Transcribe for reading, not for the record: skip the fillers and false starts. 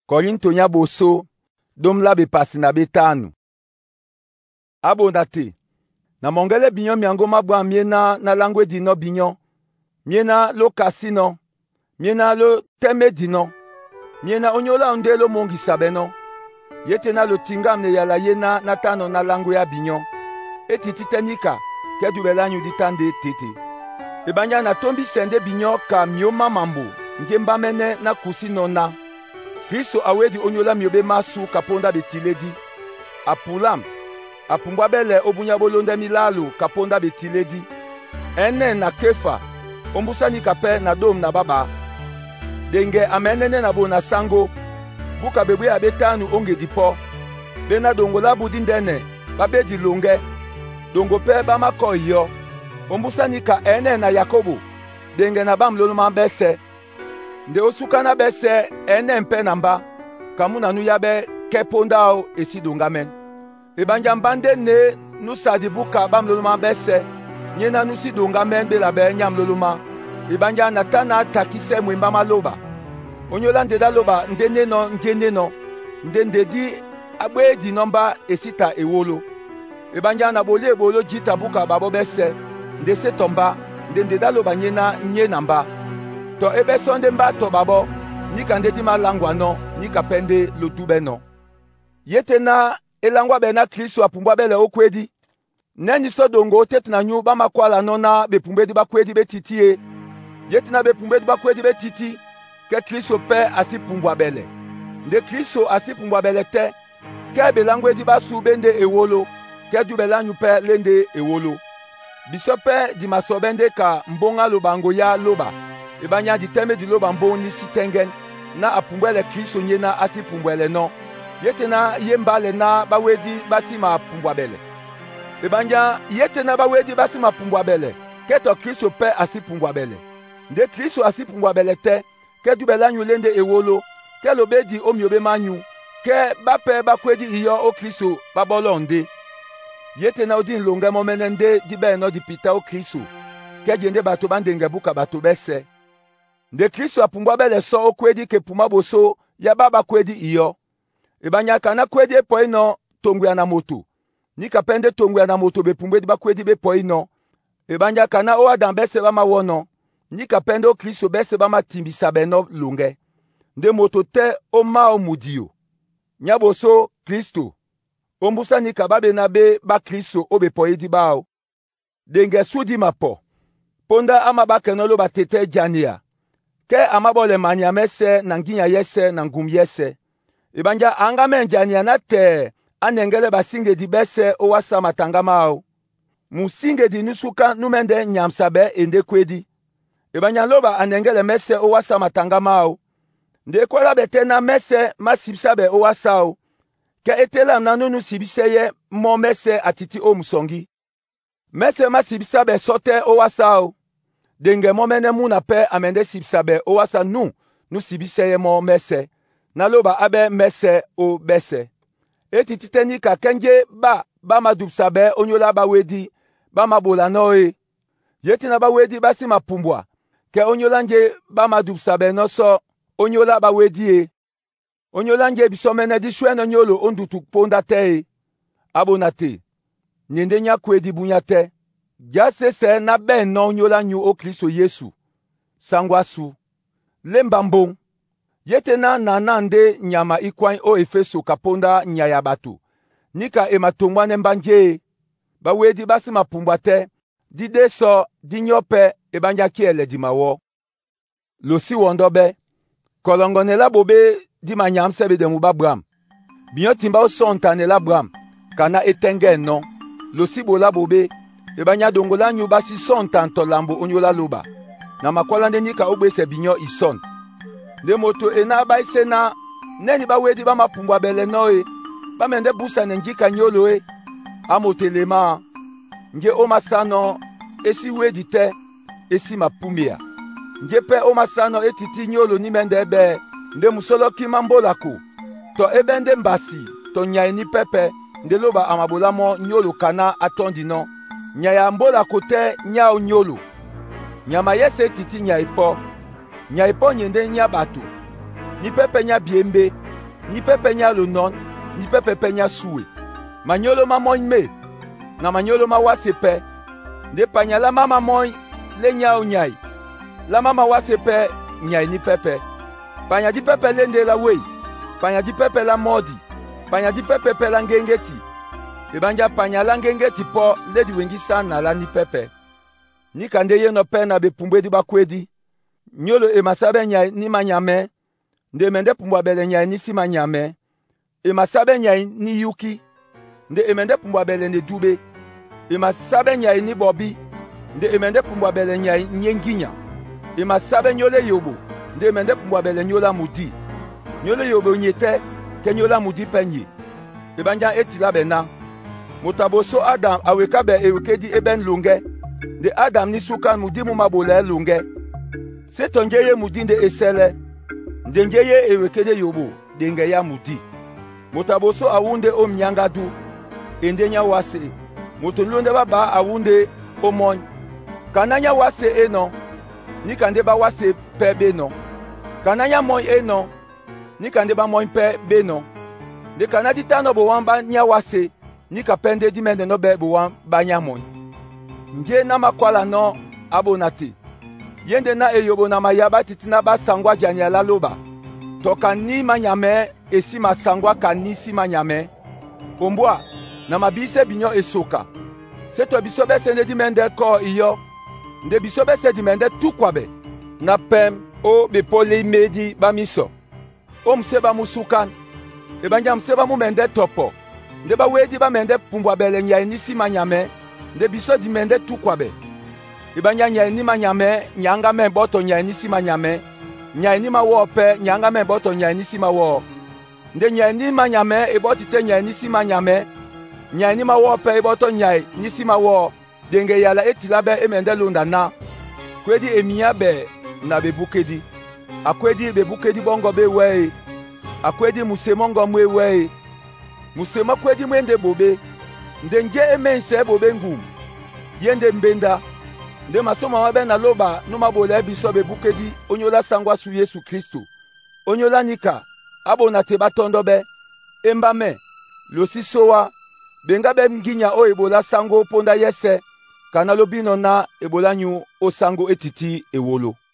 Korinto nya boso, dom la be pasi na betanu. Abondate. Na mongele binyo miango mabwa miena na langwe dino binyo. Miena lo kasino. Miena lo teme dino. Miena onyola ondelo mongi sabeno. Yete na lo tingam ne yala yena natano na langwe ya binyo. Eti titenika, kedu belanyu ditande tete. Ebanya na tombi sende binyo ka mioma mambo. Ngemba mene na kusino na. Kristo awedi onyola miobe masu kaponda betiledi. Apulam. Apumbwa bele obunya bolonde milalu kaponda betiledi. Ene na kefa. Ombusani kape na dom na baba. Denge amenene na bona sango. Buka bebwe abetanu onge dipo. Bena dongola budindene. Babe di longe. Dongo pe bama koyo. Ombusani ka ene na Yakobo. Denge na bam loloma bese. Nde osuka na bese ene mpe namba. Kamuna nu yabe kepondao esi dongamen. Ebanja mbande ne nusadi buka bam loloma bese. Nyena nusi dongamen be labe nyam loloma. Ebanja natana takise mwimba maloba. Onyola ndeda loba ndene no ngene no. Ndedi agbe di nomba esita ewolo. Ebanja na bole bolo jita buka babo bese. Ndese tomba. Ndeda loba nyena nye namba. To ebe sonde mba to babo. Nika ndedi malangwa no. Nika pende lotube no. Yete na elangwa bena Kristo apumbwa bele okwedi. Neni so dongo tete na nyu bama kwala no na bepumbedi bakwedi betitie. Yete na bepumbedi bakwedi betiti. Ke Kristo pe asipumbwa bele. Nde Kristo asipumbwa bele te. Ke belangwedi basu bende ewolo. Ke du belanyu pe lende ewolo. Bisope di masobende ka mbonga lobango ya loba. Ebanya di teme di loba mboni si tengen. Na apumbwele Kristo nyena asipumbwele no. Yete na yembale na bawedi basi ma pumbwa bele. Ebanya yete na bawedi basi ma pumbwa bele. Keto Kristo pe asipumbwa bele. Nde Kristo asipumbwa bele te. Ke du belanyu lende ewolo. Ke lobedi omyobe manyu. Ke bape bakwedi iyo o Kristo babolo nde. Yete na odin longe momene nde dibe no di pita o Kristo. Ke jende bato bandenge buka bato bese. Nde Kristo apumbwa bele so o kwedi ke puma boso ya baba kwedi iyo. Ebanya kana kwedi epo ino tongu ya na moto. Nika pende tongu ya na moto bepumbwe di bakwedi bepo ino. Ebanya kana o adam bese bama wono. Nika pende o Kristo bese bama timbisa beno lunge. Nde moto te o mao mudio. Nyaboso Kristo. Ombusa nika babe na be ba Kristo o bepo edi bao. Denge sudi mapo. Ponda ama bakenolo batete jania. Ke amabole manya mese na nginya yese na ngum yese. Ebanja angame njania na te anengele basinge di bese o wasa matangamao. Musinge di nusuka numende nyamsabe ende kwedi. Ebanja loba anengele mese o wasa matangamao. Nde kwala betena mese masibsabe o wasao. Ke etela nanunu sibiseye mo mese atiti o musongi. Mese masibsabe sote o wasao. Denge momene muna pe amende sibsabe o wasa nu sibiseye mo mese. Naloba abe mese o bese. Eti titeni ka kenje ba madupsabe onyola ba wedi ba mabola noe. Yeti na ba wedi basi mapumbwa. Ke onyola nje ba madupsabe no so onyola ba wedi e. Onyola nje bisomene di shwene nyolo ondutu ponda te. Abonate. Nyende nya kwedi bunyate. Jase se na ben no onyola nyu o Kristo Yesu. Sangwasu. Lembambong. Yete na nande nyama ikwany o Efeso kaponda nyaya batu. Nika ematongwa nembanje. Bawedi basi mapumbwa te. Dide so di nyope ebanja kiele di mawo. Losi wondobe. Kolongone la bobe di manyam sebe de mubabram. Binyo timba o sontane la bram. Kana etenge no. Losi bo la bobe. Ebanya dongola nyu basi sontan lambo onyola loba. Na makwalande nika ogbe se binyo ison. De moto ena ba isena neni ba wedi ba mapumbwa bele noe ba mende busa nenjika nyolo e amotelema nge o masano esi wedi te esi mapumia nge pe o masano etiti nyolo ni mende ebe nde musolo kimambolako to ebende mbasi to nyai ni pepe nde loba amabola mo nyolo kana atondino nyaya mbolako te nyao nyolo nyama yese etiti nyai po. Nya ipo nyende nya batu. Ni pepe nya biembe. ni pepe nya lo non, ni pepe nya sue. Manyolo ma moy me, na manyolo ma wase pe. De panya la mama moy le nya o nyai. La mama wase pe nyai ni pepe. Panya di pepe lende la wei. Panya di pepe la modi. Panya di pepe pe la ngengeti. Ebanja panya la ngengeti po le di wengi sana la ni pepe. Ni kande ye no pe na be pumbe di bakwedi. Nyolo e masabe nyai ni manyame. Nde mende pumbwa bele nyai ni si manyame. E masabe nyai ni yuki. Nde emende pumbwa bele ne dube. E masabe nyai ni bobi. Nde emende pumbwa bele nyai nyenginya. E masabe nyole yobo. Nde emende pumbwa bele nyola mudi. Nyole yobo nyete ke nyola mudi penye. E banja etila bena. Motaboso Adam aweka be ewekedi eben lunge. De Adam ni sukan mudi mumabole lunge. Setongeye mudi nde esele. Ndengeye ewekede yobo. Denge ya mudi. Motaboso awunde omnyangadu. Endenya wase. Motonlonde baba awunde omon. Kananya wase eno. Ni kande ba wase pe beno. Kananya moy eno. Ni kande ba moy pe beno. De kanadi tano bo wamba nya wase. Ni kapende di mende no be bo wamba nya moy. Nge na makwala no abonate. Yende na eyobo na mayaba titina ba sangwa janya la loba. Toka ni manyame esi masangwa kanisi manyame. Ombwa na mabise binyo esoka. Seto bisobe sende di mende ko iyo. Nde bisobe se di mende tukwabe. Na pem o bepole medi bamiso. O mseba musukan. Ebanja mseba mu mende topo. Nde ba wedi ba mende pumbwa bele nyai nisi manyame. Nde biso di mende tukwabe. Ebanja nyai ni manyame nyanga men boto nyai nisi manyame. Nyai ni mawo pe nyanga men boto nyai nisi mawo. Nde nyai ni manyame ebotite nyai nisi manyame. Nyai ni mawo pe eboto nyai nisi mawo. Denge yala etila be emende lunda na. Kwedi emiya be na be bukedi. Akwedi be bukedi bongo be wei. Akwedi musemongo mwe wei. Musema kwedi mwende bobe. Ndenje emense bobe ngum. Yende mbenda. Nde masoma wabe na loba numa bole biso be bukedi onyola sangwa su Yesu Kristo. Onyola nika. Abo na teba tondo be. Embame. Losi soa. Benga be mginya o ebola sango ponda yese. Kana lobino na ebola nyu o sango etiti ewolo.